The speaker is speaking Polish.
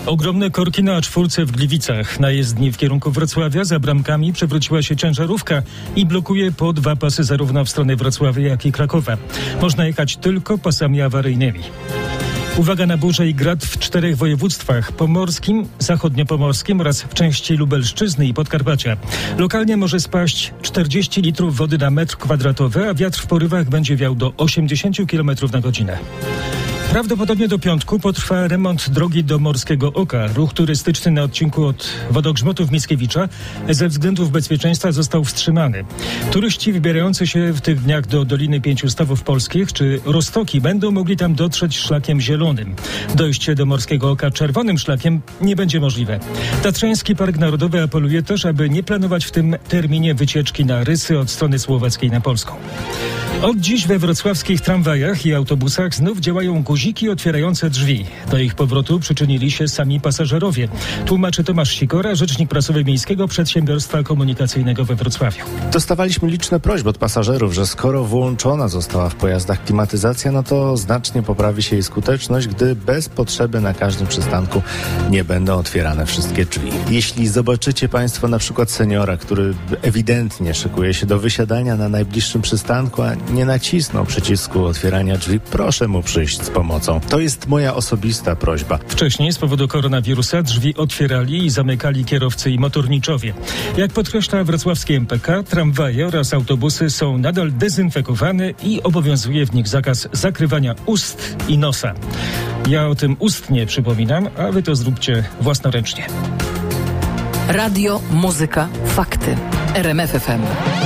Ogromne korki na A4 w Gliwicach. Na jezdni w kierunku Wrocławia za bramkami przewróciła się ciężarówka i blokuje po 2 pasy zarówno w stronę Wrocławia, jak i Krakowa. Można jechać tylko pasami awaryjnymi. Uwaga na burzę i grad w 4 województwach: pomorskim, zachodniopomorskim oraz w części Lubelszczyzny i Podkarpacia. Lokalnie może spaść 40 litrów wody na metr kwadratowy, a wiatr w porywach będzie wiał do 80 km na godzinę. Prawdopodobnie do piątku potrwa remont drogi do Morskiego Oka. Ruch turystyczny na odcinku od Wodogrzmotów Mickiewicza ze względów bezpieczeństwa został wstrzymany. Turyści wybierający się w tych dniach do Doliny Pięciu Stawów Polskich czy Roztoki będą mogli tam dotrzeć szlakiem zielonym. Dojście do Morskiego Oka czerwonym szlakiem nie będzie możliwe. Tatrzański Park Narodowy apeluje też, aby nie planować w tym terminie wycieczki na Rysy od strony słowackiej na Polską. Od dziś we wrocławskich tramwajach i autobusach znów działają guziki otwierające drzwi. Do ich powrotu przyczynili się sami pasażerowie. Tłumaczy Tomasz Sikora, rzecznik prasowy Miejskiego Przedsiębiorstwa Komunikacyjnego we Wrocławiu. Dostawaliśmy liczne prośby od pasażerów, że skoro włączona została w pojazdach klimatyzacja, no to znacznie poprawi się jej skuteczność, gdy bez potrzeby na każdym przystanku nie będą otwierane wszystkie drzwi. Jeśli zobaczycie Państwo na przykład seniora, który ewidentnie szykuje się do wysiadania na najbliższym przystanku, a nie nacisnął przycisku otwierania drzwi, proszę mu przyjść z pomocą. To jest moja osobista prośba. Wcześniej z powodu koronawirusa drzwi otwierali i zamykali kierowcy i motorniczowie. Jak podkreśla wrocławski MPK, tramwaje oraz autobusy są nadal dezynfekowane i obowiązuje w nich zakaz zakrywania ust i nosa. Ja o tym ustnie przypominam, a wy to zróbcie własnoręcznie. Radio, muzyka, fakty. RMF FM.